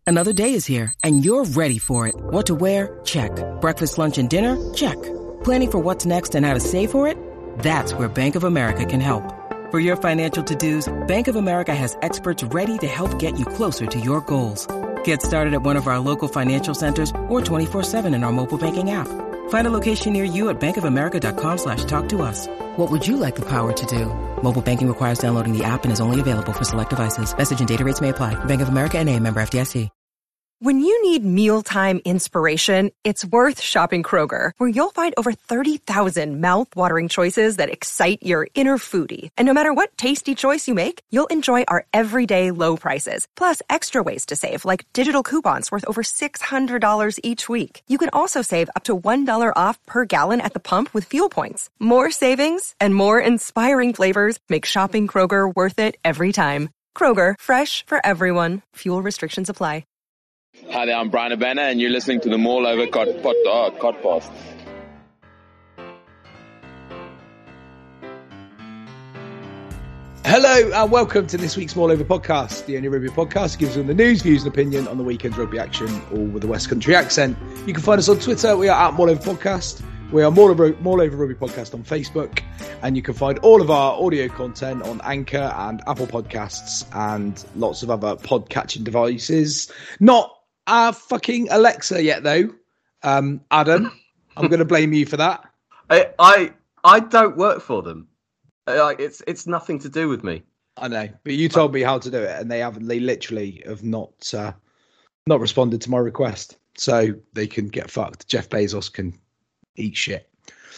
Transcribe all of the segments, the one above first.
Another day is here, and you're ready for it. What to wear? Check. Breakfast, lunch, and dinner? Check. Planning for what's next and how to save for it? That's where Bank of America can help. For your financial to-dos, Bank of America has experts ready to help get you closer to your goals. Get started at one of our local financial centers or 24/7 in our mobile banking app. Find a location near you at bankofamerica.com/talktous. What would you like the power to do? Mobile banking requires downloading the app and is only available for select devices. Message and data rates may apply. Bank of America N.A., member FDIC. When you need mealtime inspiration, it's worth shopping Kroger, where you'll find over 30,000 mouth-watering choices that excite your inner foodie. And no matter what tasty choice you make, you'll enjoy our everyday low prices, plus extra ways to save, like digital coupons worth over $600 each week. You can also save up to $1 off per gallon at the pump with fuel points. More savings and more inspiring flavors make shopping Kroger worth it every time. Kroger, fresh for everyone. Fuel restrictions apply. Hi there, I'm Brian Urbana, and you're listening to the Mall Over Codcast. Hello and welcome to this week's Mall Over Podcast, the only rugby podcast that gives you the news, views and opinion on the weekend's rugby action, all with a West Country accent. You can find us on Twitter, we are at Mall Over Podcast. We are Mall Over Rugby Podcast on Facebook, and you can find all of our audio content on Anchor and Apple Podcasts and lots of other pod-catching devices. Not our fucking Alexa yet, though. Adam, I'm going to blame you for that. I don't work for them. It's nothing to do with me. I know, but you told me how to do it, and they literally have not responded to my request, so they can get fucked. Jeff Bezos can eat shit.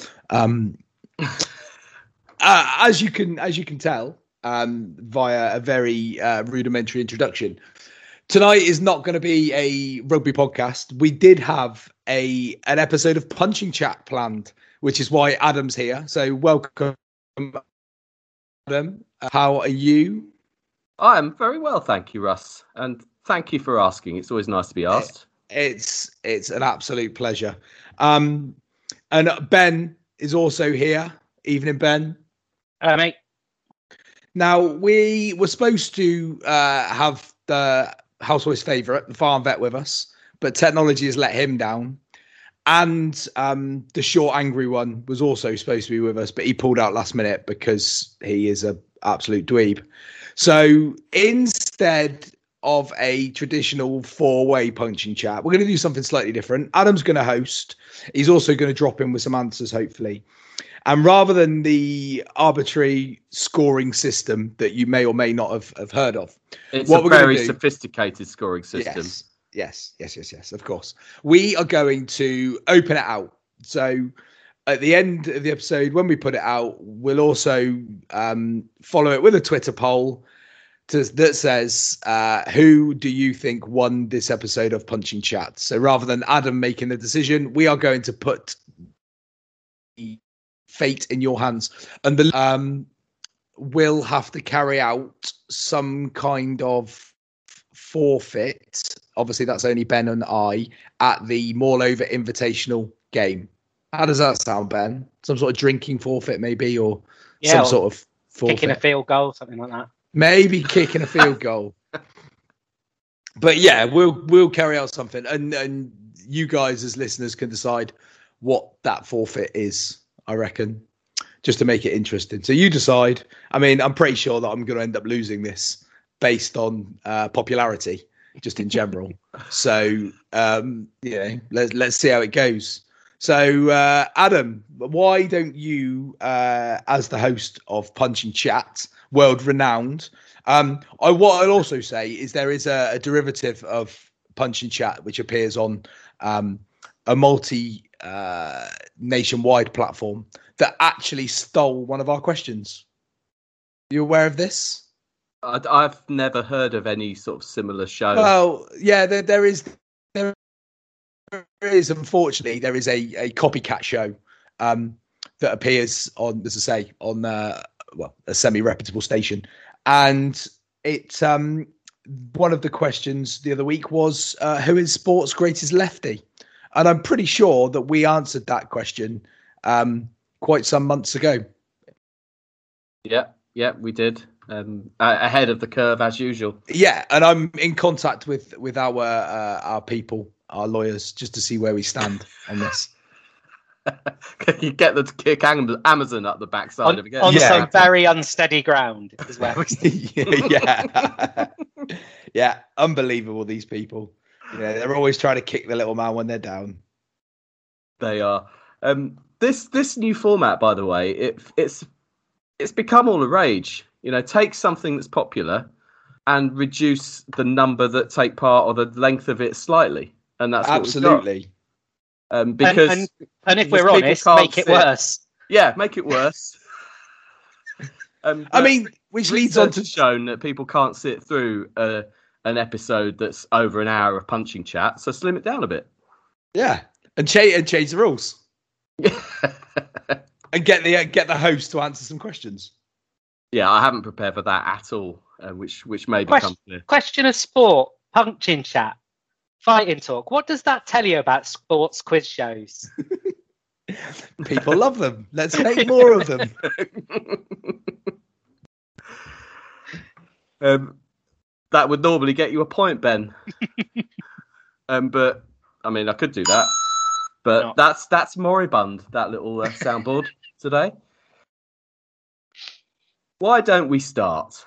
As you can tell, via a very rudimentary introduction, tonight is not going to be a rugby podcast. We did have an episode of Punching Chat planned, which is why Adam's here. So welcome, Adam. How are you? I'm very well, thank you, Russ, and thank you for asking. It's always nice to be asked. It's an absolute pleasure. And Ben is also here. Evening, Ben. Mate. Now, we were supposed to have the Housewife's favourite, the farm vet, with us, but technology has let him down. And the short, angry one was also supposed to be with us, but he pulled out last minute because he is an absolute dweeb. So instead of a traditional four-way punching chat, we're going to do something slightly different. Adam's going to host. He's also going to drop in with some answers, hopefully. And rather than the arbitrary scoring system that you may or may not have heard of, it's a very sophisticated scoring system. Yes, of course. We are going to open it out. So at the end of the episode, when we put it out, we'll also follow it with a Twitter poll that says, who do you think won this episode of Punching Chat? So rather than Adam making the decision, we are going to put fate in your hands, and the will have to carry out some kind of forfeit. Obviously, that's only Ben and I at the Mall Over Invitational game. How does that sound, Ben? Some sort of drinking forfeit, maybe, or some sort of forfeit. Kicking a field goal, something like that. Maybe kicking a field goal. But yeah, we'll carry out something, and you guys as listeners can decide what that forfeit is, I reckon, just to make it interesting. So you decide. I mean, I'm pretty sure that I'm going to end up losing this based on popularity, just in general. So, let's see how it goes. So, Adam, why don't you, as the host of Punching Chat, world renowned, what I'll also say is there is a derivative of Punching Chat which appears on a nationwide platform that actually stole one of our questions. You aware of this? I've never heard of any sort of similar show. Well, yeah, there is. Unfortunately, there is a copycat show that appears on, as I say, on a semi-reputable station, and it's one of the questions the other week was who is sport's greatest lefty, and I'm pretty sure that we answered that question quite some months ago. Yeah, we did. ahead of the curve as usual. Yeah, and I'm in contact with our people, our lawyers, just to see where we stand on this. You get them to kick Amazon up the backside of it. On some very unsteady ground is where we stand. Yeah, unbelievable, these people. Yeah, they're always trying to kick the little man when they're down. They are. This new format, by the way, it's become all the rage. Take something that's popular and reduce the number that take part or the length of it slightly, and that's absolutely. Because and if we're honest, make it worse. Yeah, make it worse. I mean, which leads on to shown that people can't sit through an episode that's over an hour of punching chat, so slim it down a bit. Yeah, and change the rules. And get the host to answer some questions. Yeah, I haven't prepared for that at all, which may become clear. Question of sport, punching chat, fighting talk. What does that tell you about sports quiz shows? People love them. Let's make more of them. That would normally get you a point, Ben. But I mean, I could do that. But that's moribund, that little soundboard today. Why don't we start?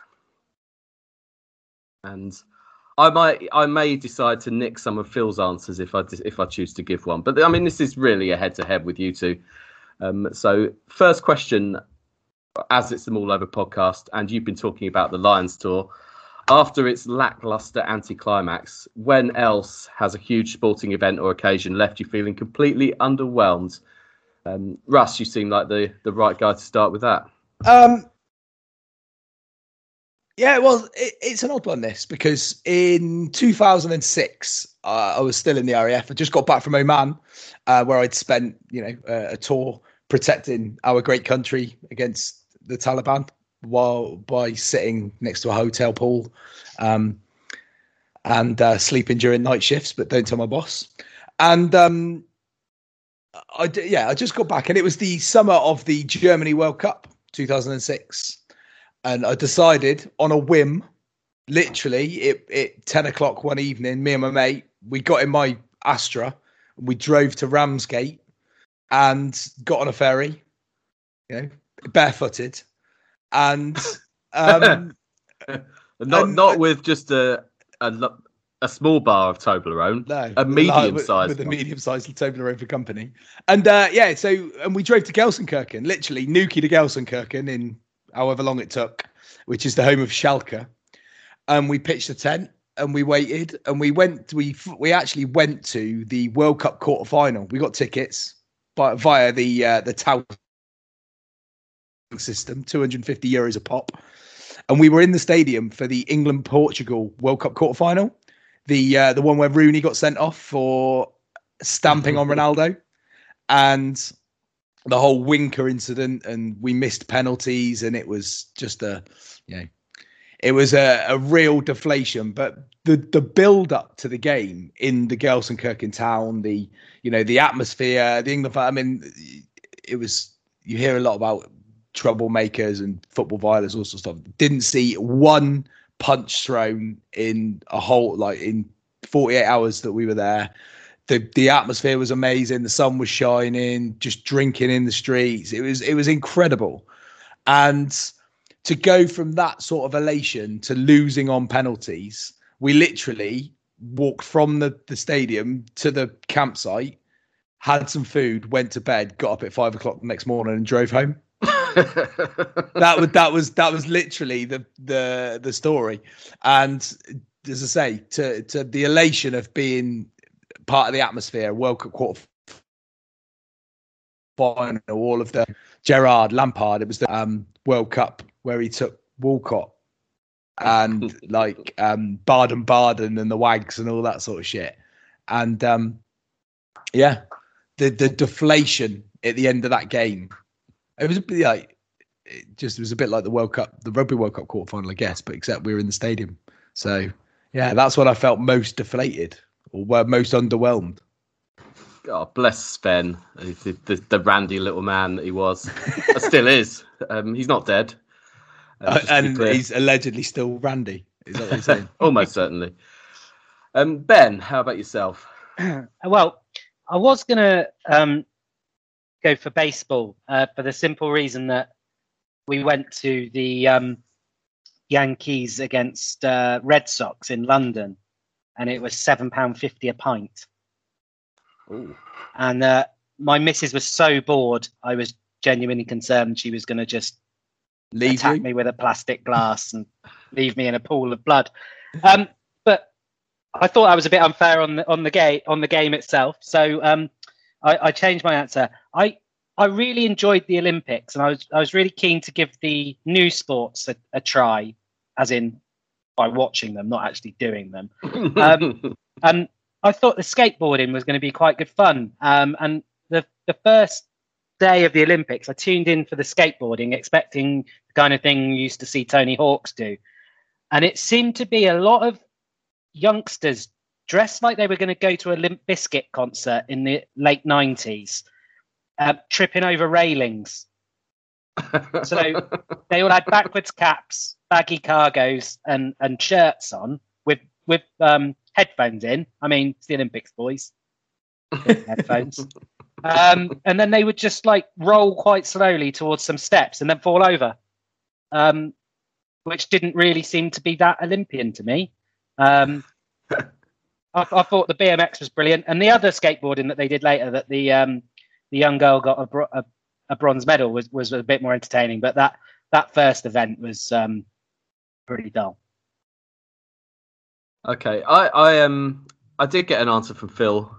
And I may decide to nick some of Phil's answers if I choose to give one. But I mean, this is really a head-to-head with you two. So first question, as it's the All Over podcast, and you've been talking about the Lions tour. After its lackluster anticlimax, when else has a huge sporting event or occasion left you feeling completely underwhelmed? Russ, you seem like the right guy to start with that. Yeah, well, it's an odd one, this, because in 2006, I was still in the RAF. I just got back from Oman, where I'd spent, a tour protecting our great country against the Taliban by sitting next to a hotel pool and sleeping during night shifts, but don't tell my boss. And I just got back, and it was the summer of the Germany World Cup 2006. And I decided on a whim, literally at 10 o'clock one evening, me and my mate, we got in my Astra and we drove to Ramsgate and got on a ferry, barefooted. And not with just a small bar of Toblerone, no, a medium-sized with a medium-sized Toblerone for company. And and we drove to Gelsenkirchen, literally Newquay to Gelsenkirchen in however long it took, which is the home of Schalke. And we pitched a tent and we waited, and we actually went to the World Cup quarter-final. We got tickets via the TAU system, €250 a pop. And we were in the stadium for the England-Portugal World Cup quarter-final, the one where Rooney got sent off for stamping on Ronaldo. And the whole Winker incident, and we missed penalties, and it was just a real deflation. But the build up to the game in the Gelsenkirchen town, the atmosphere, the England. I mean, it was, you hear a lot about troublemakers and football violence, all sorts of stuff. Didn't see one punch thrown in in 48 hours that we were there. The atmosphere was amazing. The sun was shining, just drinking in the streets. It was incredible. And to go from that sort of elation to losing on penalties, we literally walked from the stadium to the campsite, had some food, went to bed, got up at 5 o'clock the next morning and drove home. that was literally the story. And as I say, to the elation of being part of the atmosphere, World Cup quarter final, all of the Gerrard, Lampard. It was the World Cup where he took Walcott and Baden and the Wags and all that sort of shit. And the deflation at the end of that game. It was a bit like the World Cup, the Rugby World Cup quarter final, I guess, but except we were in the stadium. So yeah, that's when I felt most deflated. Or were most underwhelmed. God bless Sven, the randy little man that he was. Still is. He's not dead. And he's allegedly still Randy. Is that what you're saying? Almost certainly. Ben, how about yourself? Well, I was going to go for baseball for the simple reason that we went to the Yankees against Red Sox in London, and it was £7.50 a pint. Ooh. And my missus was so bored, I was genuinely concerned she was going to just attack me with a plastic glass and leave me in a pool of blood. But I thought I was a bit unfair on the game itself, so I changed my answer. I really enjoyed the Olympics, and I was really keen to give the new sports a try, as in by watching them, not actually doing them. And I thought the skateboarding was going to be quite good fun. And the first day of the Olympics, I tuned in for the skateboarding, expecting the kind of thing you used to see Tony Hawk's do. And it seemed to be a lot of youngsters dressed like they were going to go to a Limp Bizkit concert in the late 90s, tripping over railings. So they all had backwards caps, baggy cargos, and shirts on with headphones in. I mean, it's the Olympics, boys. Headphones. And then they would just like roll quite slowly towards some steps and then fall over, which didn't really seem to be that Olympian to me. I thought the BMX was brilliant, and the other skateboarding that they did later, that the young girl got a bronze medal, was a bit more entertaining. But that first event was pretty dull. Okay, I did get an answer from Phil.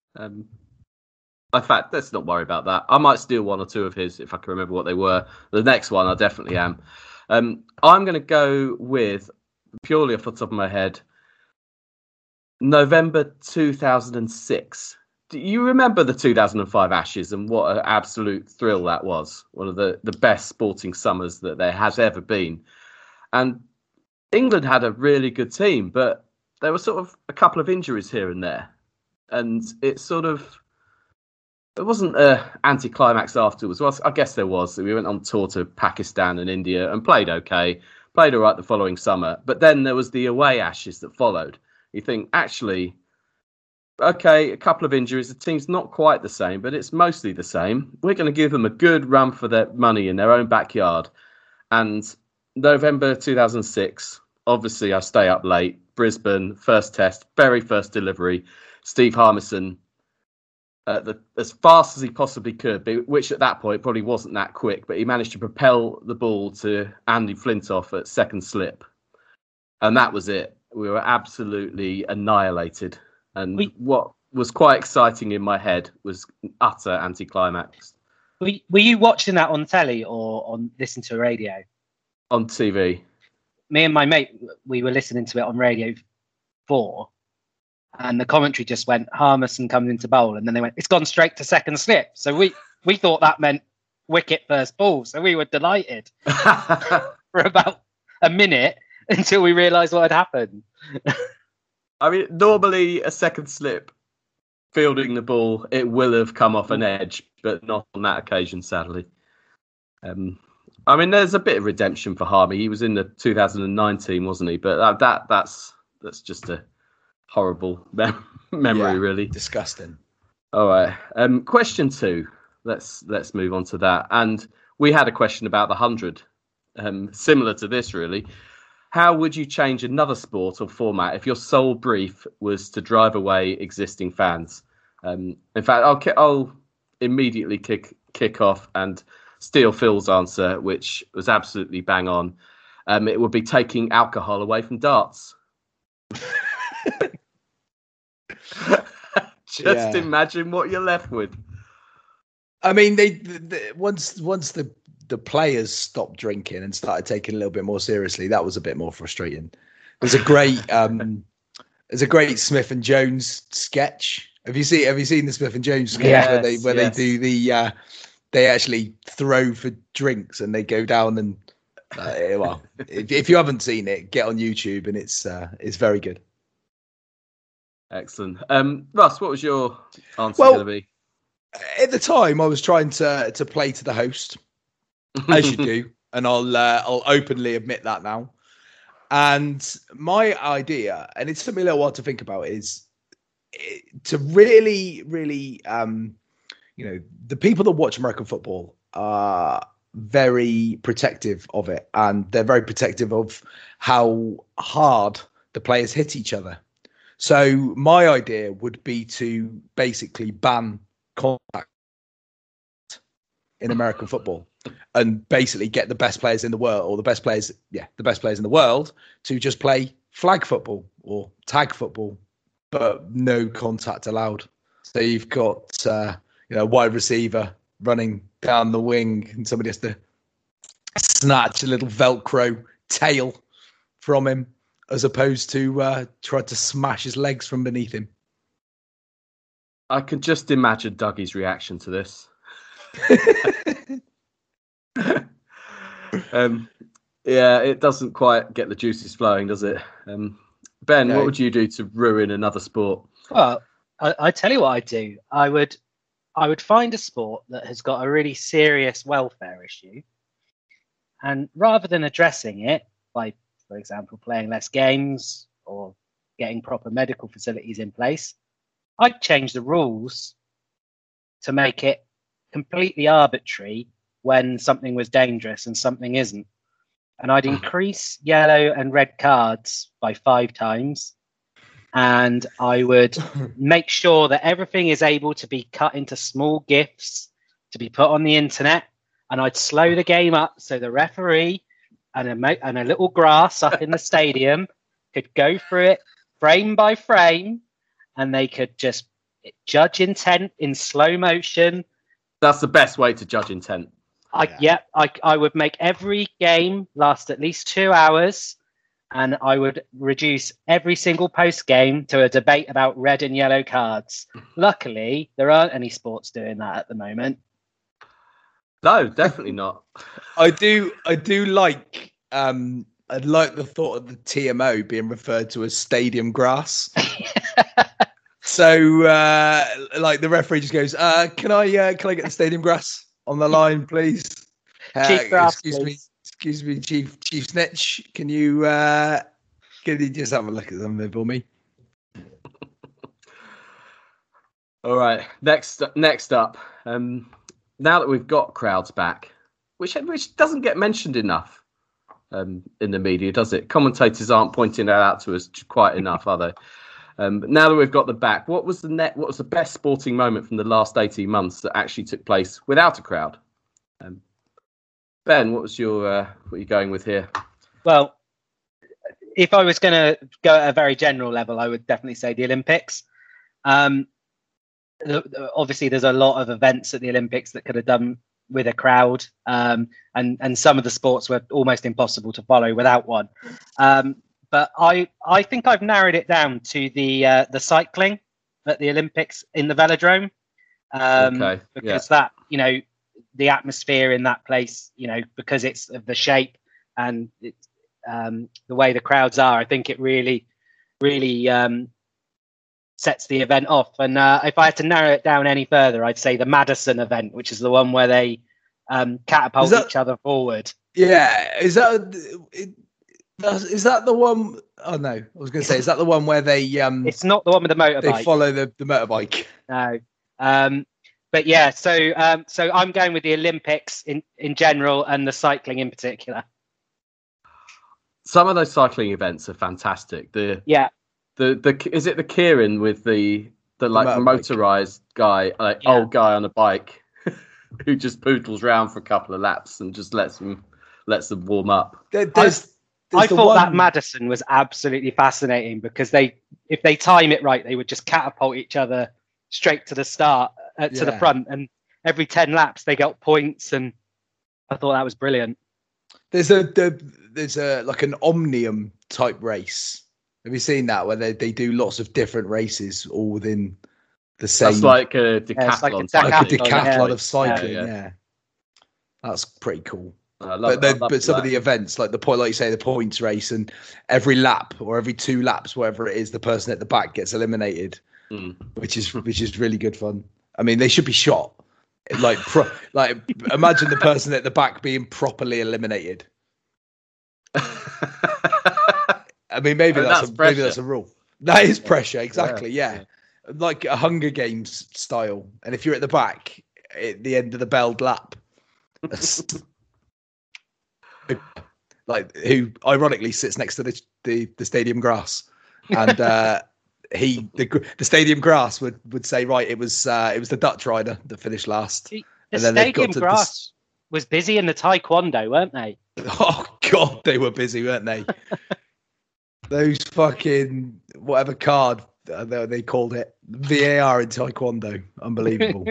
In fact, let's not worry about that. I might steal one or two of his if I can remember what they were. The next one, I definitely am. I'm going to go with, purely off the top of my head, November 2006. Do you remember the 2005 Ashes and what an absolute thrill that was? One of the best sporting summers that there has ever been. And England had a really good team, but there were sort of a couple of injuries here and there. And it wasn't an anticlimax afterwards. Well, I guess there was. We went on tour to Pakistan and India and played okay. Played all right the following summer. But then there was the away Ashes that followed. You think, actually, okay, a couple of injuries. The team's not quite the same, but it's mostly the same. We're going to give them a good run for their money in their own backyard. And November 2006, obviously I stay up late. Brisbane, first test, very first delivery. Steve Harmison, as fast as he possibly could, which at that point probably wasn't that quick, but he managed to propel the ball to Andy Flintoff at second slip. And that was it. We were absolutely annihilated. And what was quite exciting in my head was utter anticlimax. Were you watching that on telly or on listening to radio? On TV. Me and my mate, we were listening to it on Radio 4. And the commentary just went, Harmison comes into bowl. And then they went, it's gone straight to second slip. So we thought that meant wicket first ball. So we were delighted for about a minute until we realised what had happened. I mean, normally a second slip, fielding the ball, it will have come off an edge, but not on that occasion, sadly. I mean, there's a bit of redemption for Harmy. He was in the 2019, wasn't he? But that's just a horrible memory, really. Disgusting. All right. Question 2. Let's move on to that. And we had a question about the 100, similar to this, really. How would you change another sport or format if your sole brief was to drive away existing fans? In fact, I'll immediately kick off and steal Phil's answer, which was absolutely bang on. It would be taking alcohol away from darts. Just imagine what you're left with. I mean, once the players stopped drinking and started taking it a little bit more seriously, that was a bit more frustrating. There's a great Smith and Jones sketch. Have you seen the Smith and Jones sketch where they do they actually throw for drinks and they go down and if you haven't seen it, get on YouTube and it's very good. Excellent. Russ, what was your answer going to be? At the time, I was trying to play to the host, as you do. and I'll openly admit that now. And my idea, and it's something a little while to think about, is to really, really, the people that watch American football are very protective of it, and they're very protective of how hard the players hit each other. So my idea would be to basically ban contact in American football, and basically get the best players in the world, or the best players in the world, to just play flag football or tag football, but no contact allowed. So you've got a wide receiver running down the wing, and somebody has to snatch a little Velcro tail from him, as opposed to try to smash his legs from beneath him. I can just imagine Dougie's reaction to this. It doesn't quite get the juices flowing, does it? Ben, What would you do to ruin another sport? Well, I tell you what I'd do. I would find a sport that has got a really serious welfare issue, and rather than addressing it by, for example, playing less games or getting proper medical facilities in place, I'd change the rules to make it completely arbitrary when something was dangerous and something isn't. And I'd increase yellow and red cards by 5 times. And I would make sure that everything is able to be cut into small GIFs to be put on the internet. And I'd slow the game up so the referee and a little grass up in the stadium could go through it frame by frame, and they could just judge intent in slow motion. That's the best way to judge intent. I would make every game last at least 2 hours, and I would reduce every single post game to a debate about red and yellow cards. Luckily, there aren't any sports doing that at the moment. No, definitely not. I do like I'd like the thought of the TMO being referred to as stadium grass. So, like the referee just goes, "Can I get the stadium grass on the line, please? Chief Grass, excuse me, Chief Snitch. Can you just have a look at them for me?" All right. Next up. Now that we've got crowds back, which doesn't get mentioned enough in the media, does it? Commentators aren't pointing that out to us quite enough, are they? Now that we've got the back, what was the best sporting moment from the last 18 months that actually took place without a crowd? Ben, what are you going with here? Well, if I was going to go at a very general level, I would definitely say the Olympics. Obviously, there's a lot of events at the Olympics that could have done with a crowd, and some of the sports were almost impossible to follow without one. But I think I've narrowed it down to the cycling at the Olympics in the velodrome, because that, the atmosphere in that place, because it's of the shape and it's, the way the crowds are, I think it really, really sets the event off. And if I had to narrow it down any further, I'd say the Madison event, which is the one where they catapult each other forward. Yeah, is that the one? Oh no, I was going to say, is that the one where they? It's not the one with the motorbike. They follow the motorbike. No, but yeah. So I'm going with the Olympics in general and the cycling in particular. Some of those cycling events are fantastic. The is it the Kieran with the motorized guy, old guy on a bike who just poodles round for a couple of laps and just lets them warm up. I thought that Madison was absolutely fascinating because if they time it right, they would just catapult each other straight to the start, to the front, and every 10 laps they got points, and I thought that was brilliant. There's a like an Omnium type race. Have you seen that where they do lots of different races all within the same? That's like a decathlon. Like a decathlon of cycling. Yeah. That's pretty cool. But some of the events, like like you say, the points race, and every lap or every 2 laps, whatever it is, the person at the back gets eliminated, which is really good fun. I mean, they should be shot. Like imagine the person at the back being properly eliminated. I mean, maybe that's a rule. That is pressure, exactly. Yeah. Like a Hunger Games style. And if you're at the back at the end of the belled lap, like who ironically sits next to the stadium grass, and the stadium grass would say, right, it was the Dutch rider that finished last. The stadium grass was busy in the taekwondo, weren't they? Oh God, they were busy, weren't they? Those fucking whatever card they called it, VAR in taekwondo, unbelievable.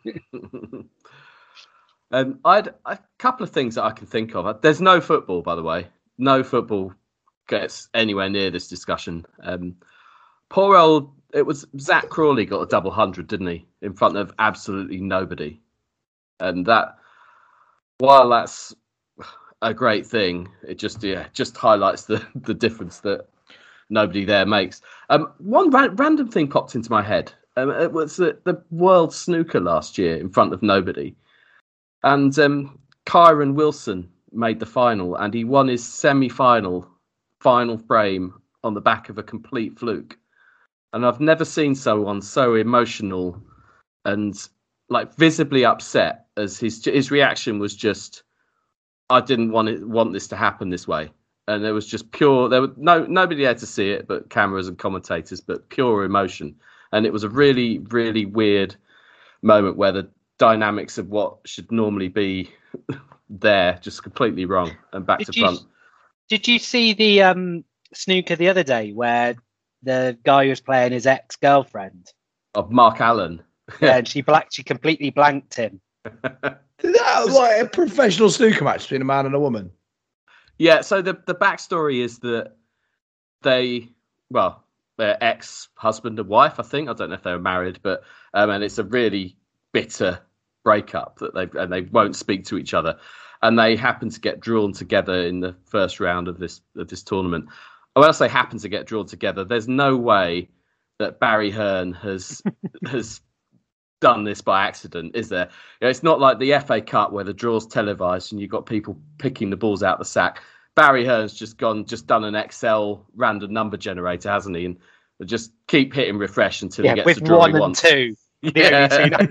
I'd a couple of things that I can think of. There's no football, by the way. No football gets anywhere near this discussion. Poor old, it was Zach Crawley got a double 100, didn't he? In front of absolutely nobody. And that, while that's a great thing, it just highlights the difference that nobody there makes. One random thing popped into my head. It was the World Snooker last year in front of nobody. And Kyron Wilson made the final, and he won his final frame on the back of a complete fluke. And I've never seen someone so emotional and like visibly upset as his reaction was just, I didn't want this to happen this way. And there was just pure, there was nobody there to see it but cameras and commentators, but pure emotion. And it was a really, really weird moment where the dynamics of what should normally be there just completely wrong and back to front. Did you see the snooker the other day where the guy who was playing his ex-girlfriend of Mark Allen? Yeah, and she completely blanked him. That was like a professional snooker match between a man and a woman. Yeah, so the backstory is that they're ex-husband and wife, I think. I don't know if they were married, but and it's a really bitter breakup that they won't speak to each other, and they happen to get drawn together in the first round of this tournament. When I say happen to get drawn together, there's no way that Barry Hearn has done this by accident, is there? You know, it's not like the FA Cup where the draw's televised and you've got people picking the balls out the sack. Barry Hearn's just done an Excel random number generator, hasn't he? And just keep hitting refresh until he gets the draw he wants. With 1 and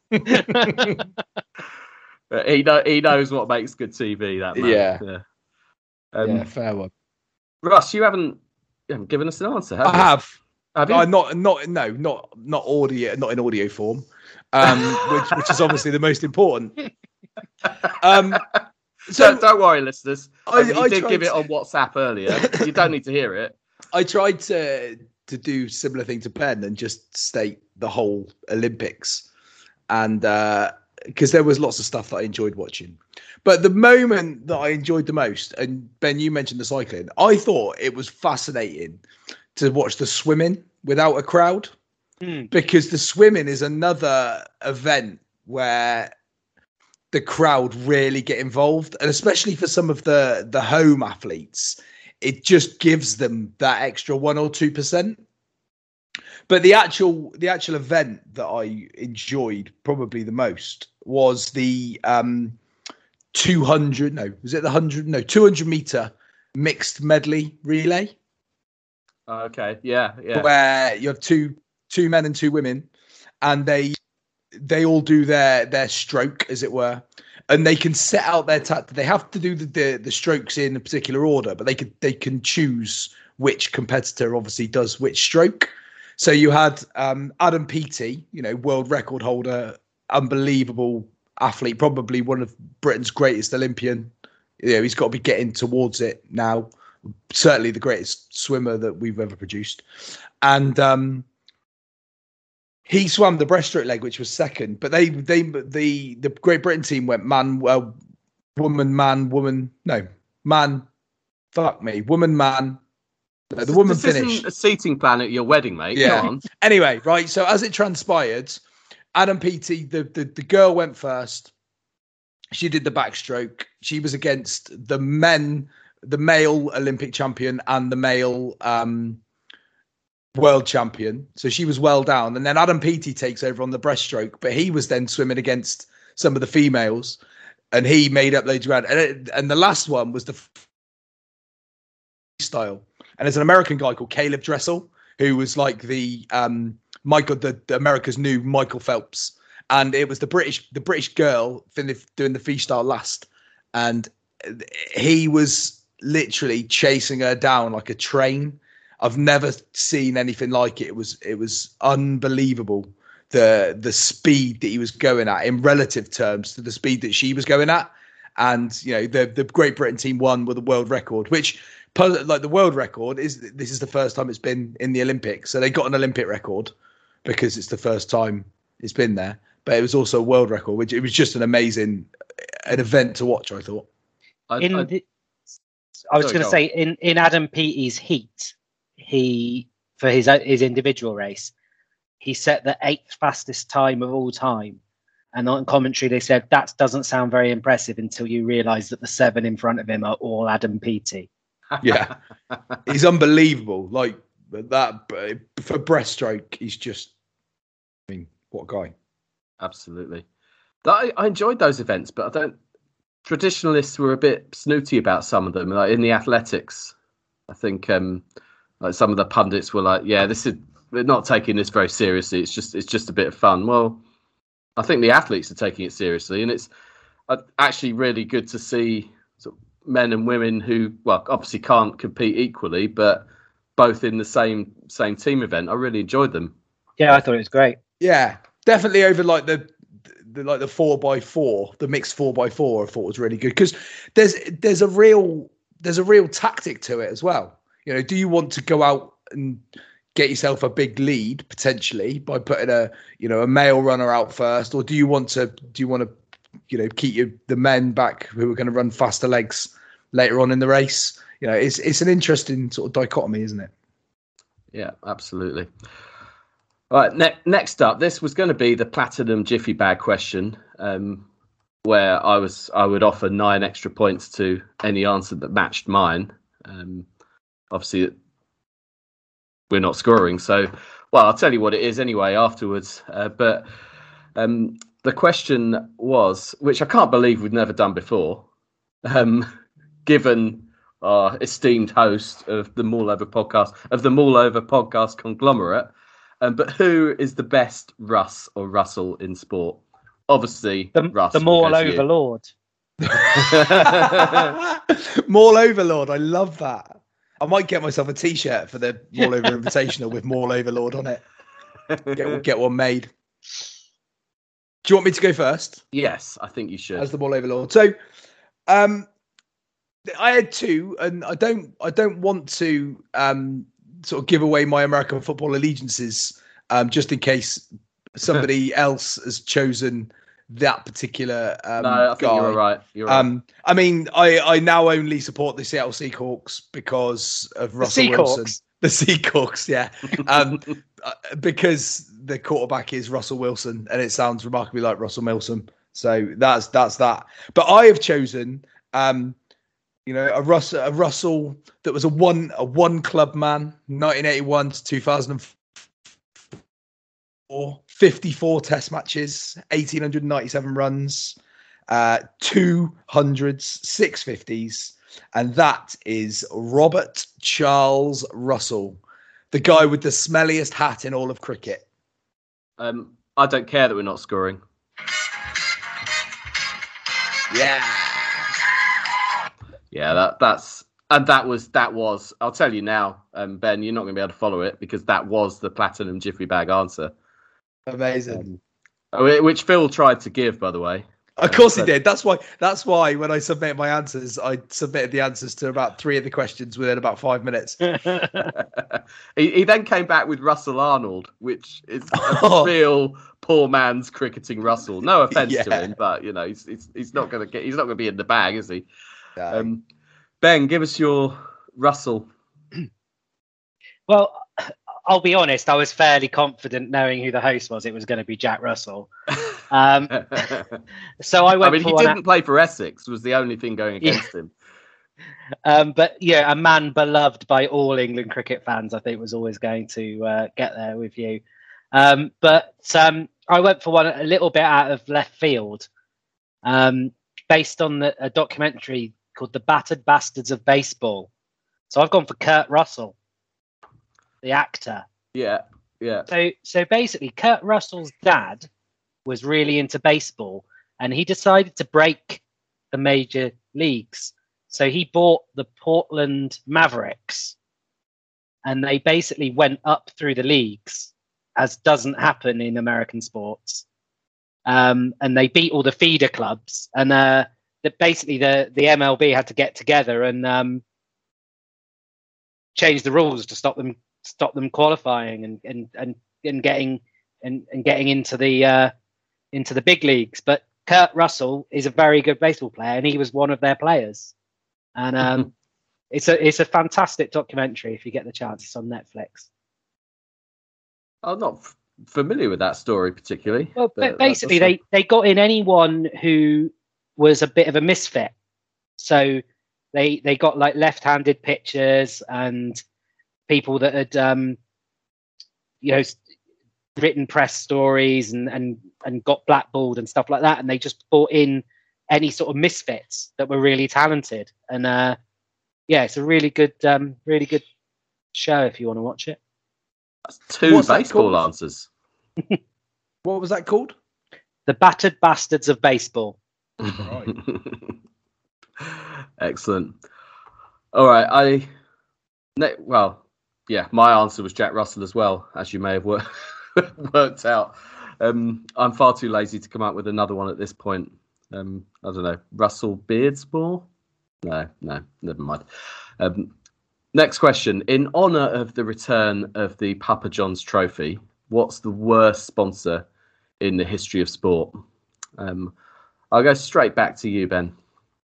2. He knows what makes good TV. That man. Yeah, fair one. Russ, you haven't given us an answer, have you? I have. Have you? Not audio, not in audio form, which is obviously the most important. So don't worry, listeners. I did give it on WhatsApp earlier. You don't need to hear it. I tried to do similar thing to Ben and just state the whole Olympics, and because there was lots of stuff that I enjoyed watching. But the moment that I enjoyed the most, and Ben, you mentioned the cycling, I thought it was fascinating to watch the swimming without a crowd, because the swimming is another event where the crowd really get involved, and especially for some of the home athletes, it just gives them that extra 1 or 2%. But the actual event that I enjoyed probably the most was the 200 meter mixed medley relay. Okay, yeah. Where you have two men and two women, and they all do their stroke, as it were, and they can set out their they have to do the strokes in a particular order, but they can choose which competitor obviously does which stroke. So you had Adam Peaty, world record holder, unbelievable athlete, probably one of Britain's greatest Olympian. He's got to be getting towards it now. Certainly the greatest swimmer that we've ever produced. And he swam the breaststroke leg, which was second. But the Great Britain team went man, woman, man, woman. No, man. Fuck me, woman, man. No, the woman finished. This isn't a seating plan at your wedding, mate. Yeah. Come on. Anyway, right. So as it transpired, Adam Peaty, the girl went first. She did the backstroke. She was against the male Olympic champion and the male world champion. So she was well down. And then Adam Peaty takes over on the breaststroke, but he was then swimming against some of the females and he made up loads of ground. And the last one was the freestyle. And there's an American guy called Caleb Dressel, who was like the America's new Michael Phelps. And it was the British girl doing the freestyle last. And he was literally chasing her down like a train. I've never seen anything like it. It was unbelievable. The speed that he was going at in relative terms to the speed that she was going at. And, the Great Britain team won with a world record, which like the world record this is the first time it's been in the Olympics. So they got an Olympic record because it's the first time it's been there, but it was also a world record, which it was just an event to watch, I thought. I was going to say in Adam Peaty's heat, he, for his individual race, he set the 8th fastest time of all time. And on commentary, they said that doesn't sound very impressive until you realise that the 7 in front of him are all Adam Peaty. Yeah, he's unbelievable. Like that for breaststroke, he's just, what a guy. Absolutely. I enjoyed those events, but traditionalists were a bit snooty about some of them. Like in the athletics, I think like some of the pundits were like, "Yeah, we're not taking this very seriously. It's just a bit of fun." Well, I think the athletes are taking it seriously, and it's actually really good to see sort of men and women who, well, obviously can't compete equally, but both in the same team event. I really enjoyed them. Yeah, I thought it was great. Yeah, definitely over like the 4x4, the mixed 4x4. I thought was really good because there's a real tactic to it as well. Do you want to go out and get yourself a big lead potentially by putting a male runner out first, or do you want to keep the men back who are going to run faster legs later on in the race? It's an interesting sort of dichotomy, isn't it? Yeah, absolutely. All right, next up, this was going to be the Platinum Jiffy Bag question, where I would offer 9 extra points to any answer that matched mine. Obviously, we're not scoring, so I'll tell you what it is anyway afterwards. But the question was, which I can't believe we've never done before, given our esteemed host of the Maul Over podcast conglomerate. But who is the best Russ or Russell in sport? Obviously, Russ. The Maul Overlord. Maul Overlord. I love that. I might get myself a T-shirt for the Maul Over Invitational with Maul Overlord on it. Get one made. Do you want me to go first? Yes, I think you should. As the Maul Overlord. So, I had 2, and I don't want to sort of give away my American football allegiances, just in case somebody else has chosen that particular no, I think guy. You're right. I mean, I now only support the Seattle Seahawks because of Russell Wilson. The Seahawks, yeah. Because the quarterback is Russell Wilson, and it sounds remarkably like Russell Wilson. So that's that. But I have chosen a Russell that was a one club man, 1981 to 2004, 54 test matches, 1,897 runs, 200s, 650s, and that is Robert Charles Russell, the guy with the smelliest hat in all of cricket. I don't care that we're not scoring. Yeah. Yeah, that was. I'll tell you now, Ben, you're not going to be able to follow it because that was the Platinum Jiffy Bag answer. Amazing. Which Phil tried to give, by the way. Of course he did. That's why when I submitted my answers, I submitted the answers to about 3 of the questions within about 5 minutes. He then came back with Russell Arnold, which is a real poor man's cricketing Russell. No offense to him, but he's not going to be in the bag, is he? No. Ben, give us your Russell. Well, I'll be honest, I was fairly confident knowing who the host was. It was going to be Jack Russell. So I went. He didn't play for Essex. Was the only thing going against him. But yeah, a man beloved by all England cricket fans, I think, was always going to get there with you. But I went for one a little bit out of left field, based on a documentary called The Battered Bastards of Baseball. So I've gone for Kurt Russell, the actor. Yeah. So basically, Kurt Russell's dad was really into baseball, and he decided to break the major leagues. So he bought the Portland Mavericks, and they basically went up through the leagues, as doesn't happen in American sports. And they beat all the feeder clubs, and basically the MLB had to get together and change the rules to stop them qualifying and getting into the big leagues. But Kurt Russell is a very good baseball player, and he was one of their players. And it's a fantastic documentary if you get the chance. It's on Netflix. I'm not familiar with that story particularly. Well, basically, they got in anyone who was a bit of a misfit. So they got like left-handed pitchers and people that had written press stories and got blackballed and stuff like that, and they just brought in any sort of misfits that were really talented. And it's a really good show if you want to watch it. That's two baseball answers. What was that called? The Battered Bastards of Baseball. Right. Excellent. All right. My answer was Jack Russell as well, as you may have worked out. I'm far too lazy to come up with another one at this point. I don't know. Russell Beardsmore? No, never mind. Next question. In honour of the return of the Papa John's Trophy, what's the worst sponsor in the history of sport? I'll go straight back to you, Ben.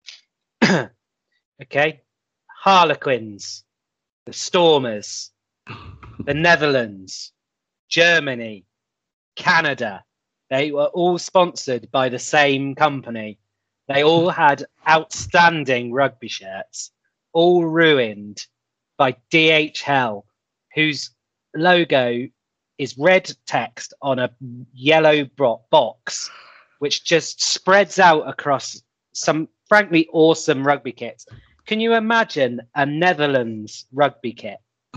Okay. Harlequins, the Stormers, the Netherlands, Germany, Canada. They were all sponsored by the same company. They all had outstanding rugby shirts, all ruined by DHL, whose logo is red text on a yellow box, which just spreads out across some frankly awesome rugby kits. Can you imagine a Netherlands rugby kit?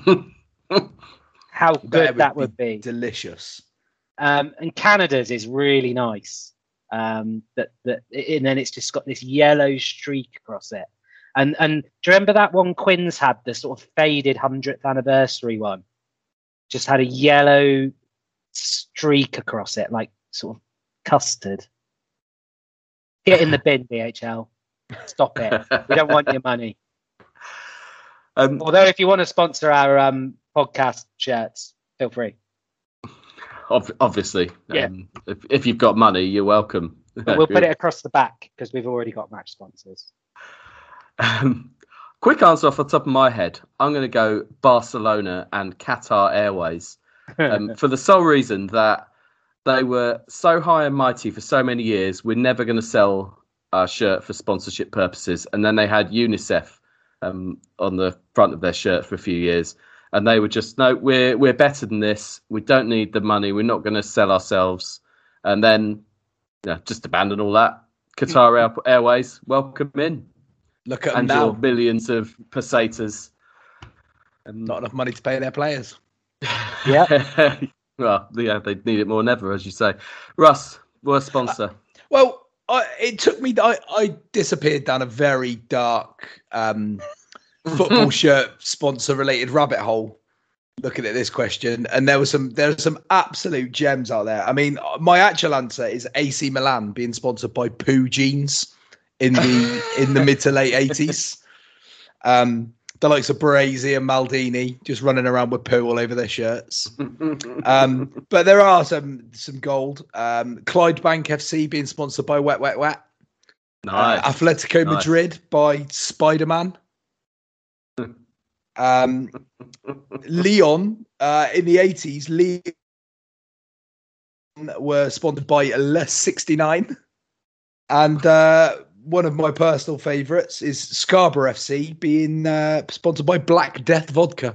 How good that would be. Delicious. And Canada's is really nice. And then it's just got this yellow streak across it. And do you remember that one Quins had, the sort of faded 100th anniversary one? Just had a yellow streak across it, like sort of custard. Get in the bin, DHL. Stop it. We don't want your money. Although if you want to sponsor our podcast shirts, feel free. Obviously. Yeah. If you've got money, you're welcome. But we'll put it across the back because we've already got match sponsors. Quick answer off the top of my head. I'm going to go Barcelona and Qatar Airways for the sole reason that they were so high and mighty for so many years. We're never going to sell our shirt for sponsorship purposes. And then they had UNICEF on the front of their shirt for a few years. And they were just, no, we're better than this. We don't need the money. We're not going to sell ourselves. And then just abandon all that. Qatar Airways, welcome in. Look at and them now. Your millions of pesetas. Not enough money to pay their players. Yeah. Well, yeah, they need it more than ever, as you say. Russ, worst sponsor. It took me. I disappeared down a very dark football shirt sponsor related rabbit hole. Looking at this question, and there are some absolute gems out there. I mean, my actual answer is AC Milan being sponsored by Poo Jeans in the mid to late 80s. The likes of Baresi and Maldini just running around with poo all over their shirts. But there are some gold. Clydebank FC being sponsored by Wet Wet Wet. Nice. Atletico Madrid by Spider-Man. Lyon in the 80s, Lyon were sponsored by Les 69. And one of my personal favourites is Scarborough FC being sponsored by Black Death Vodka.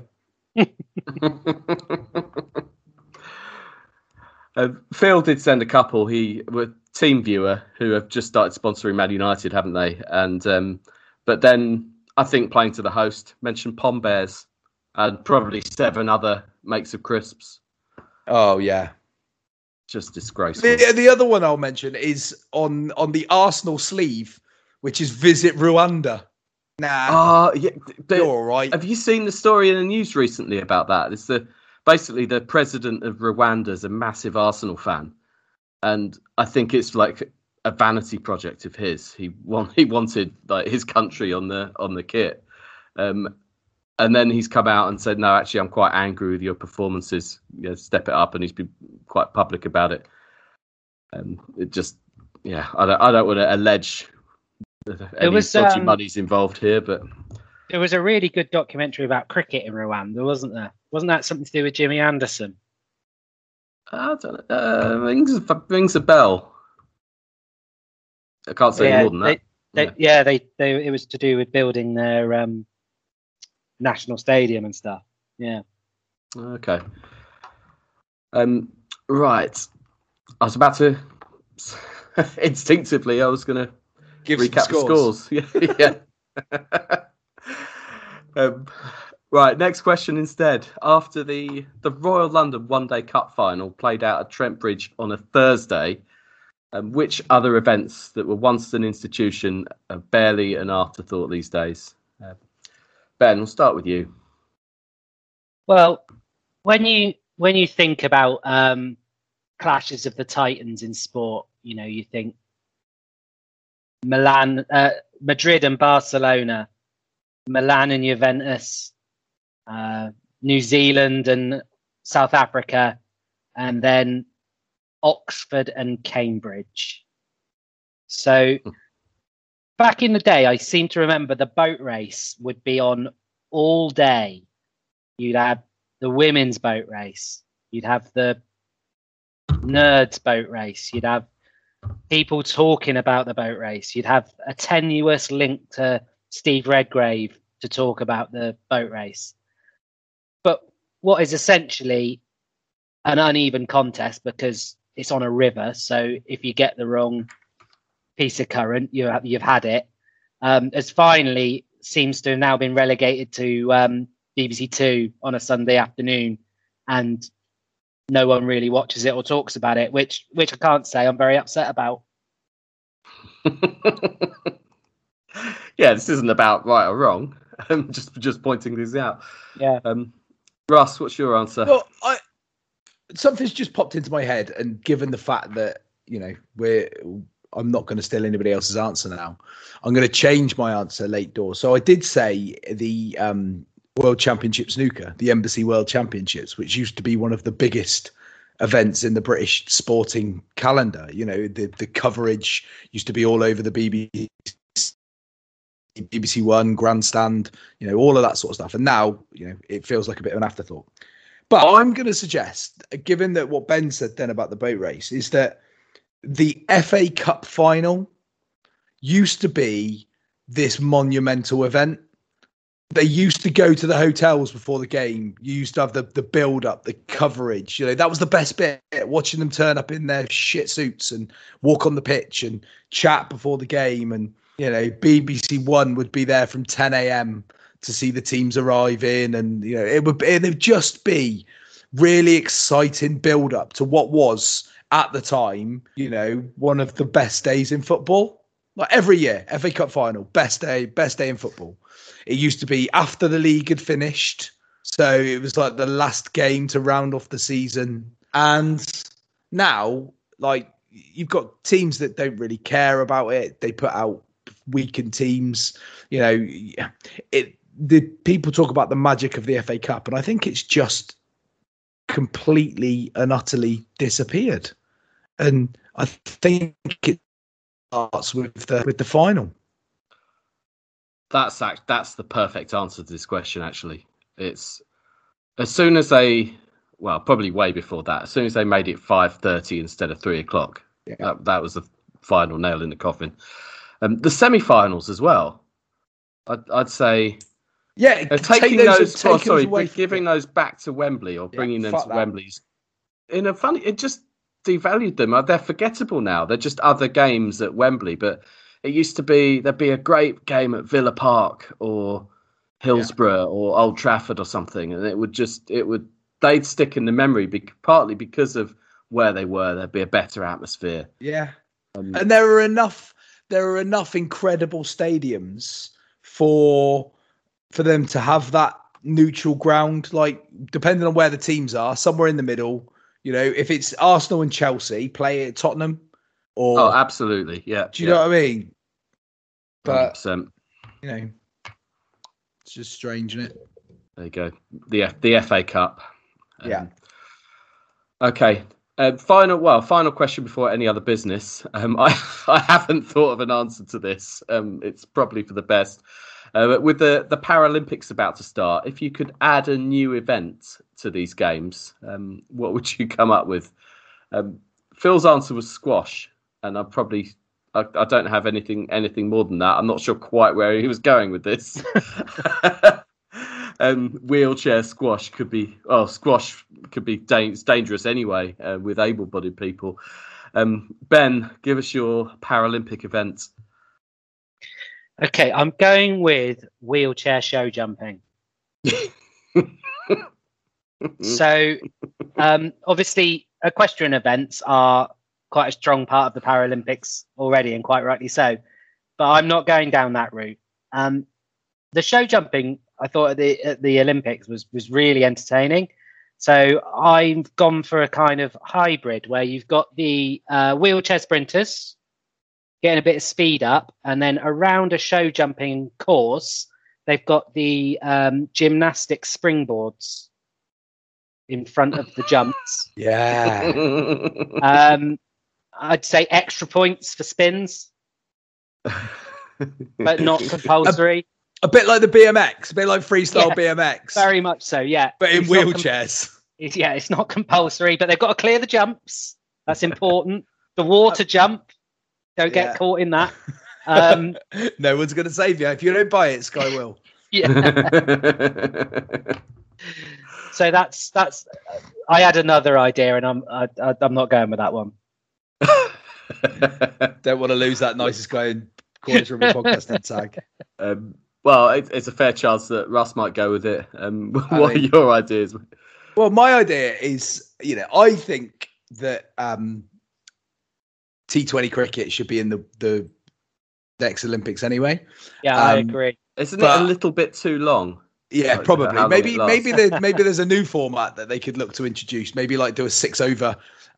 Phil did send a couple. He was Team Viewer who have just started sponsoring Man United, haven't they? And but then I think playing to the host mentioned Pom Bears and probably 7 other makes of crisps. Oh yeah, just disgraceful. The other one I'll mention is on the Arsenal sleeve, which is Visit Rwanda. Nah, yeah, you're all right. Have you seen the story in the news recently about that? It's basically the president of Rwanda is a massive Arsenal fan, and I think it's like a vanity project of his. He wanted like his country on the kit, and then he's come out and said, "No, actually, I'm quite angry with your performances. You know, step it up." And he's been quite public about it. It just, yeah, I don't want to allege any dodgy money's involved here, but there was a really good documentary about cricket in Rwanda, wasn't there? Wasn't that something to do with Jimmy Anderson? I don't know. Rings a bell. I can't say more than that. It was to do with building their national stadium and stuff. Yeah. Okay. Right. I was about to instinctively. I was going to recap the scores. Yeah. Right. Next question instead. After the Royal London One Day Cup final played out at Trent Bridge on a Thursday, which other events that were once an institution are barely an afterthought these days? Ben, we'll start with you. Well, when you think about clashes of the titans in sport, you know, you think Madrid and Barcelona, Milan and Juventus, New Zealand and South Africa, and then Oxford and Cambridge. So back in the day, I seem to remember the boat race would be on all day. You'd have the women's boat race. You'd have the nerds boat race. You'd have people talking about the boat race. You'd have a tenuous link to Steve Redgrave to talk about the boat race. But what is essentially an uneven contest because it's on a river. So if you get the wrong piece of current, you've had it. Has finally seems to have now been relegated to BBC Two on a Sunday afternoon, and no one really watches it or talks about it, which I can't say I'm very upset about. Yeah, this isn't about right or wrong. I'm just pointing this out. Yeah. Russ, what's your answer? Well, something's just popped into my head, and given the fact that, you know, I'm not going to steal anybody else's answer now, I'm going to change my answer late door. So I did say the World Championship snooker, the Embassy World Championships, which used to be one of the biggest events in the British sporting calendar. You know, the coverage used to be all over the BBC One, Grandstand, you know, all of that sort of stuff. And now, you know, it feels like a bit of an afterthought. But I'm going to suggest, given that what Ben said then about the boat race, is that the FA Cup final used to be this monumental event. They used to go to the hotels before the game. You used to have the build up, the coverage. You know, that was the best bit, watching them turn up in their shit suits and walk on the pitch and chat before the game. And, you know, BBC One would be there from 10 a.m. to see the teams arrive in. And, you know, it would just be really exciting build up to what was at the time, you know, one of the best days in football. Like every year, FA Cup final, best day in football. It used to be after the league had finished. So it was like the last game to round off the season. And now, like, you've got teams that don't really care about it. They put out weakened teams. You know, the people talk about the magic of the FA Cup, and I think it's just completely and utterly disappeared. And I think it starts with the final. That's the perfect answer to this question, actually. It's as soon as probably way before that, as soon as they made it 5:30 instead of 3 o'clock, that was the final nail in the coffin. The semi-finals as well. I'd say. Yeah, taking those giving those back to Wembley or bringing them to Wembley. It just devalued them. They're forgettable now. They're just other games at Wembley. But it used to be there'd be a great game at Villa Park or Hillsborough or Old Trafford or something, and they'd stick in the memory partly because of where they were. There'd be a better atmosphere. Yeah, and there are enough incredible stadiums for them to have that neutral ground, like depending on where the teams are, somewhere in the middle. You know, if it's Arsenal and Chelsea, play at Tottenham. Or absolutely, yeah. Do you know what I mean? But 100%. You know, it's just strange, isn't it? There you go. The FA Cup. Yeah. Okay. Final question before any other business. I haven't thought of an answer to this. It's probably for the best. With the Paralympics about to start, if you could add a new event to these games, what would you come up with? Phil's answer was squash, and I don't have anything more than that. I'm not sure quite where he was going with this. Wheelchair squash could be dangerous anyway with able-bodied people. Ben, give us your Paralympic event. Okay, I'm going with wheelchair show jumping. So, obviously, equestrian events are quite a strong part of the Paralympics already, and quite rightly so. But I'm not going down that route. The show jumping, I thought at the Olympics was really entertaining. So I've gone for a kind of hybrid where you've got the wheelchair sprinters getting a bit of speed up, and then around a show jumping course, they've got the gymnastic springboards in front of the jumps. Yeah. I'd say extra points for spins, but not compulsory. A bit like the BMX, a bit like freestyle BMX. Very much so, yeah. But in wheelchairs. It's not compulsory, but they've got to clear the jumps. That's important. The water jump, don't get caught in that. No one's going to save you. If you don't buy it, Sky will. Yeah. So that's. I had another idea, and I'm not going with that one. Don't want to lose that nicest guy in Cornish Rugby Podcasting tag. Well, it's a fair chance that Russ might go with it. What are your ideas? Well, my idea is, I think that T20 cricket should be in the next Olympics anyway. Yeah, I agree. Isn't it a little bit too long? Yeah, probably. Maybe there's a new format that they could look to introduce. Maybe like do a 6-over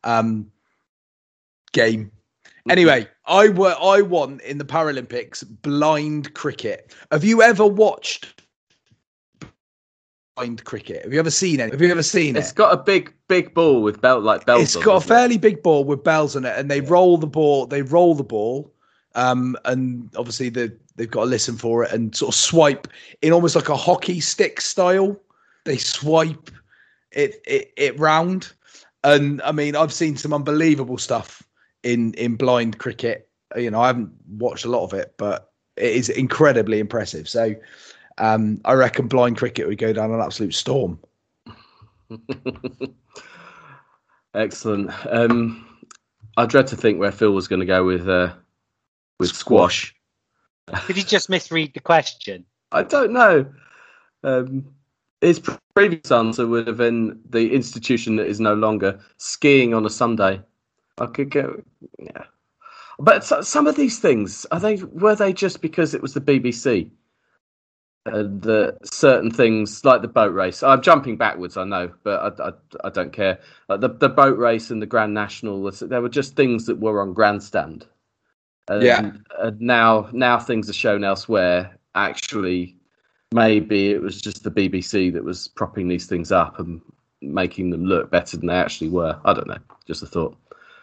game. Anyway, I want in the Paralympics blind cricket. Have you ever watched blind cricket? Have you ever seen it? It's got a big ball with bells. It's got a fairly big ball with bells on it, and they roll the ball. And obviously they've got to listen for it and sort of swipe in almost like a hockey stick style. They swipe it round, and I mean I've seen some unbelievable stuff in blind cricket. I haven't watched a lot of it, but it is incredibly impressive. So I reckon blind cricket would go down an absolute storm. Excellent. I dread to think where Phil was going to go with squash. Did he just misread the question? I don't know. His previous answer would have been the institution that is no longer skiing on a Sunday. I could go, yeah. But some of these things, were they just because it was the BBC? The certain things like the boat race. I'm jumping backwards, I know, but I don't care. Like the boat race and the Grand National, there were just things that were on grandstand. And now things are shown elsewhere. Actually, maybe it was just the BBC that was propping these things up and making them look better than they actually were. I don't know. Just a thought.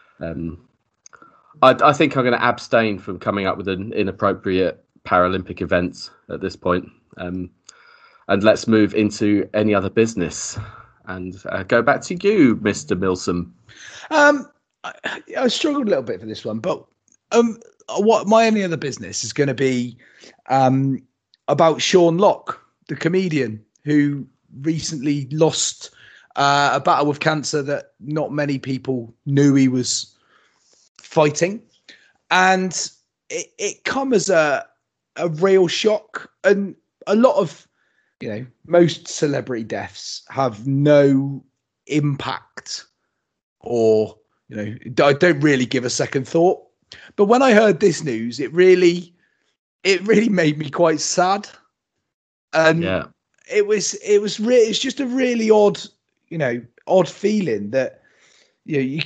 I think I'm going to abstain from coming up with an inappropriate Paralympic event at this point. And let's move into any other business and go back to you, Mr. Milsom. I struggled a little bit for this one, but What my only other business is going to be about Sean Locke, the comedian who recently lost a battle with cancer that not many people knew he was fighting, and it come as a real shock. And a lot of, most celebrity deaths have no impact, or I don't really give a second thought. But when I heard this news, it really made me quite sad. And it's just a really odd feeling that you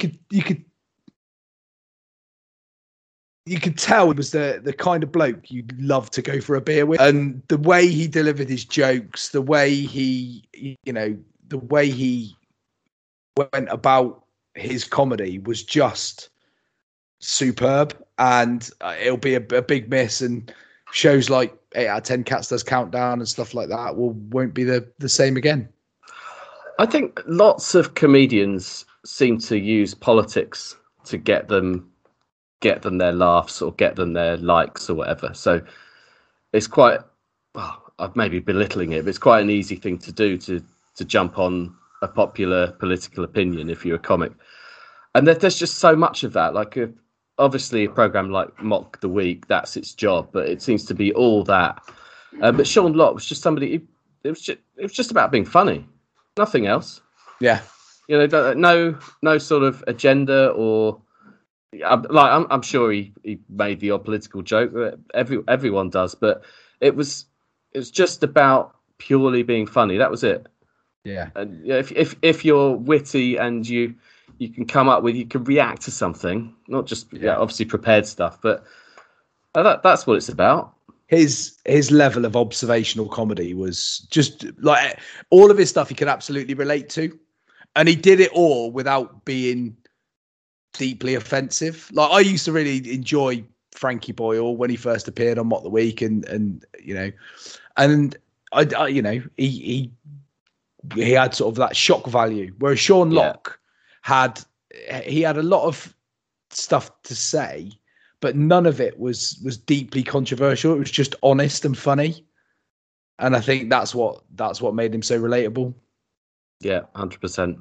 could tell it was the kind of bloke you'd love to go for a beer with, and the way he delivered his jokes, the way he went about his comedy was just superb. And it'll be a big miss, and shows like 8 out of 10 Cats Does Countdown and stuff like that won't be the same again. I think lots of comedians seem to use politics to get them their laughs or get them their likes or whatever. So it's quite, I'm maybe belittling it, but it's quite an easy thing to do to jump on a popular political opinion if you're a comic. And there's just so much of that. Like, obviously a program like Mock the Week, that's its job, but it seems to be all that. But Sean Locke was just somebody, it was just about being funny. Nothing else. Yeah. No sort of agenda or... I'm sure he made the odd political joke. Everyone does, but it was just about purely being funny. That was it. Yeah. And if you're witty and you can come up with, you can react to something, not just obviously prepared stuff, but that's what it's about. His level of observational comedy was just like all of his stuff he could absolutely relate to, and he did it all without being deeply offensive. Like, I used to really enjoy Frankie Boyle when he first appeared on Mock the Week, and I he had sort of that shock value, whereas Sean Locke had a lot of stuff to say, but none of it was deeply controversial. It was just honest and funny, and I think that's what made him so relatable. Yeah, 100%.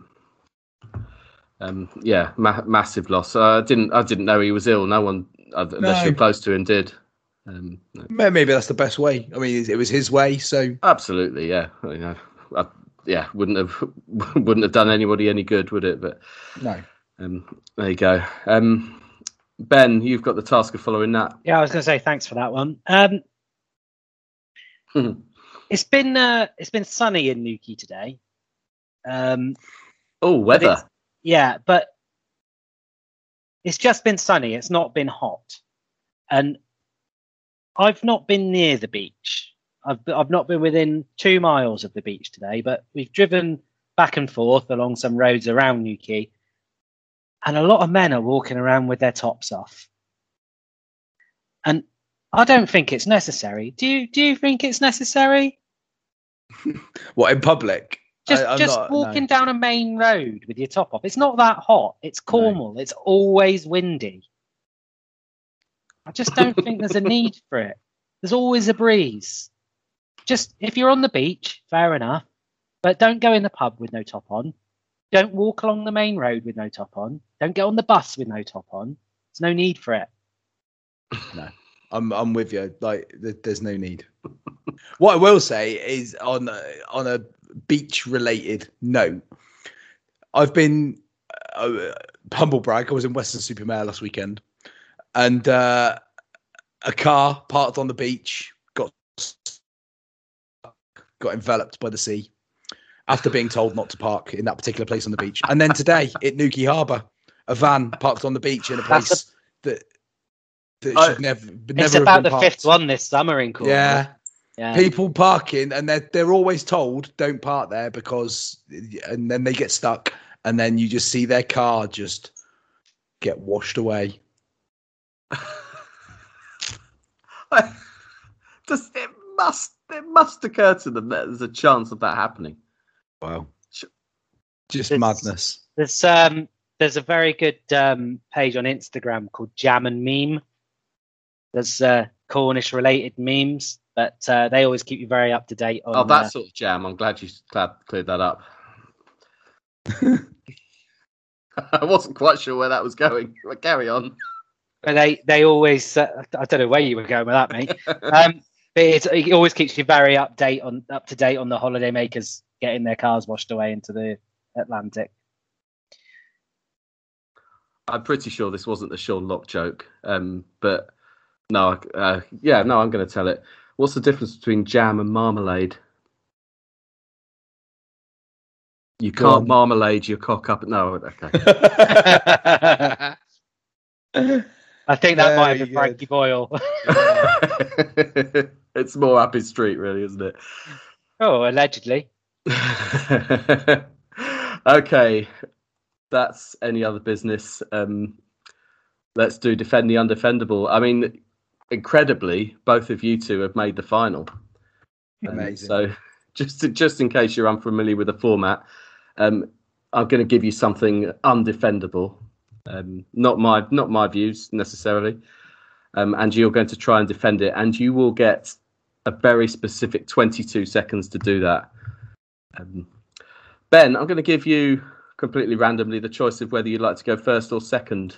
Massive loss. I didn't know he was ill. No one, unless you're close to him, did. No. Maybe that's the best way. I mean, it was his way. So absolutely, yeah. Wouldn't have done anybody any good, would it? But no. There you go. Ben, you've got the task of following that. Yeah, I was going to say thanks for that one. It's been sunny in Newquay today. Weather. But it's just been sunny. It's not been hot, and I've not been near the beach. I've not been within 2 miles of the beach today, but we've driven back and forth along some roads around Newquay, and a lot of men are walking around with their tops off. And I don't think it's necessary. Do you think it's necessary? What, in public? Just walking down a main road with your top off. It's not that hot. It's Cornwall. No. It's always windy. I just don't think there's a need for it. There's always a breeze. Just if you're on the beach, fair enough. But don't go in the pub with no top on. Don't walk along the main road with no top on. Don't get on the bus with no top on. There's no need for it. No, I'm with you. Like, there's no need. What I will say is on a beach-related note, I've been humble brag. I was in Weston-super-Mare last weekend, and a car parked on the beach got enveloped by the sea after being told not to park in that particular place on the beach. And then today at Newquay Harbour, a van parked on the beach in a place that should never. It's about the fifth one this summer in Cornwall. Yeah. People parking, and they're always told don't park there and then they get stuck, and then you just see their car just get washed away. It must occur to them that there's a chance of that happening. Wow, just madness. There's a very good page on Instagram called Jam and Meme, There's Cornish related memes, but they always keep you very up to date on. Oh, that sort of jam. I'm glad you cleared that up. I wasn't quite sure where that was going. But carry on. But they always. I don't know where you were going with that, mate. But it always keeps you very up to date on the holidaymakers getting their cars washed away into the Atlantic. I'm pretty sure this wasn't the Sean Locke joke, but no, I'm going to tell it. What's the difference between jam and marmalade? You can't marmalade your cock up. No, okay. I think that might have been Frankie Boyle. It's more up his street, really, isn't it? Oh, allegedly. Okay, that's any other business. Let's do defend the undefendable. I mean, incredibly, both of you two have made the final. Amazing. So, just in case you're unfamiliar with the format, I'm going to give you something undefendable. Not my views necessarily, and you're going to try and defend it, and you will get a very specific 22 seconds to do that. Ben, I'm going to give you completely randomly the choice of whether you'd like to go first or second.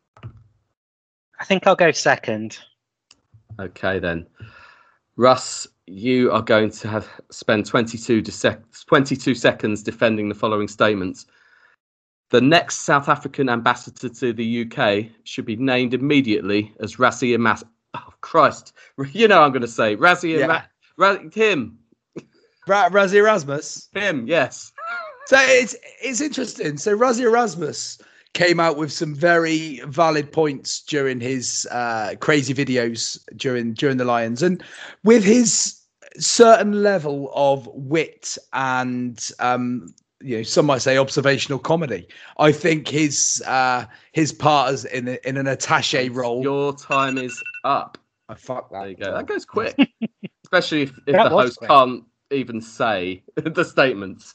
I think I'll go second. Okay then, Russ, you are going to spend 22 seconds defending the following statements. The next South African ambassador to the UK should be named immediately as Rassie Erasmus. Oh, Christ. You know I'm going to say. Rassie Erasmus. Him. Rassie Erasmus? Him, yes. So it's interesting. So Rassie Erasmus came out with some very valid points during his crazy videos during the Lions. And with his certain level of wit and... some might say observational comedy. I think his part as in an attaché role. Your time is up. I fuck that. There you go. That goes quick, especially if the host can't even say the statements.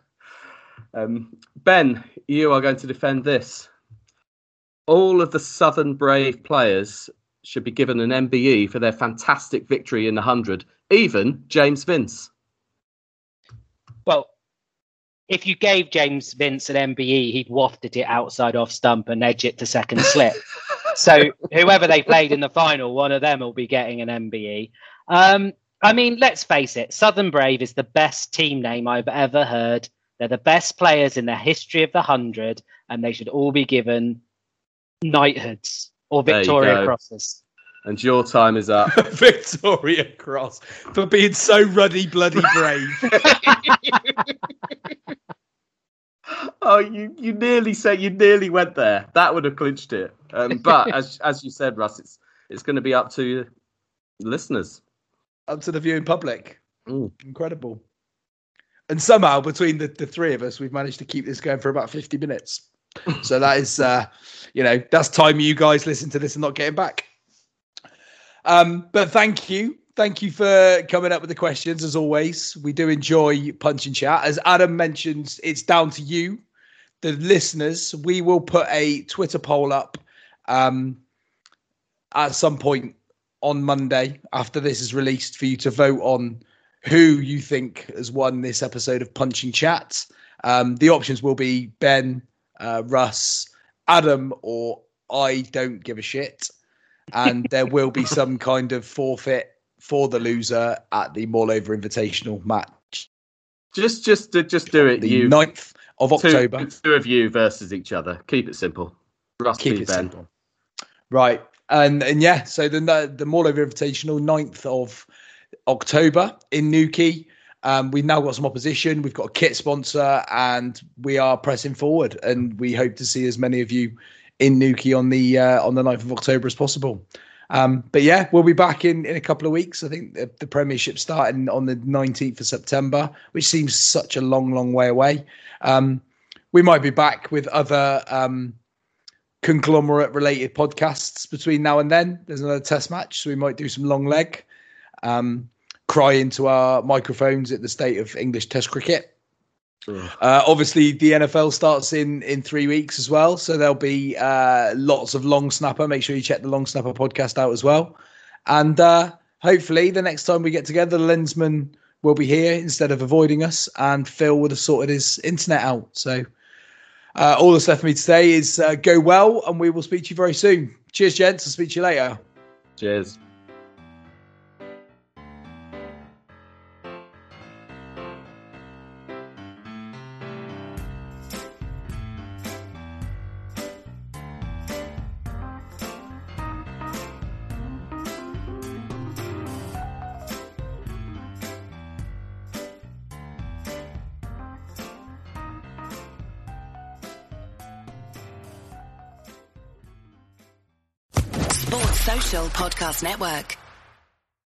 Ben, you are going to defend this. All of the Southern Brave players should be given an MBE for their fantastic victory in the 100. Even James Vince. Well, if you gave James Vince an MBE, he'd wafted it outside off stump and edge it to second slip. So whoever they played in the final, one of them will be getting an MBE. I mean, let's face it, Southern Brave is the best team name I've ever heard. They're the best players in the history of the 100, and they should all be given knighthoods or Victoria Crosses. And your time is up. Victoria Cross for being so ruddy, bloody brave. Oh, you nearly went there. That would have clinched it. But as you said, Russ, it's going to be up to listeners, up to the viewing public. Incredible. And somehow between the three of us, we've managed to keep this going for about 50 minutes. So that is, that's time you guys listen to this and not getting back. But thank you for coming up with the questions. As always, we do enjoy Punch and Chat. As Adam mentions, it's down to you, the listeners. We will put a Twitter poll up at some point on Monday after this is released for you to vote on who you think has won this episode of Punch and Chat. The options will be Ben, Russ, Adam, or I don't give a shit. And there will be some kind of forfeit for the loser at the Mall Over Invitational match. Just do it. The 9th of October. Two of you versus each other. Keep it simple. Russ, keep it Ben. simple. Right. And yeah, so the Mall Over Invitational, 9th of October in Newquay. We've now got some opposition. We've got a kit sponsor and we are pressing forward. And we hope to see as many of you in Newquay on the 9th of October as possible. But yeah, we'll be back in a couple of weeks. I think the Premiership starting on the 19th of September, which seems such a long, long way away. We might be back with other conglomerate-related podcasts between now and then. There's another test match, so we might do some long leg, cry into our microphones at the state of English Test cricket. Obviously, the NFL starts in 3 weeks as well, so there'll be lots of Long Snapper. Make sure you check the Long Snapper podcast out as well. And hopefully, the next time we get together, the Lensman will be here instead of avoiding us, and Phil would have sorted his internet out. So all that's left for me to say is go well, and we will speak to you very soon. Cheers, gents. I'll speak to you later. Cheers. Social Podcast Network.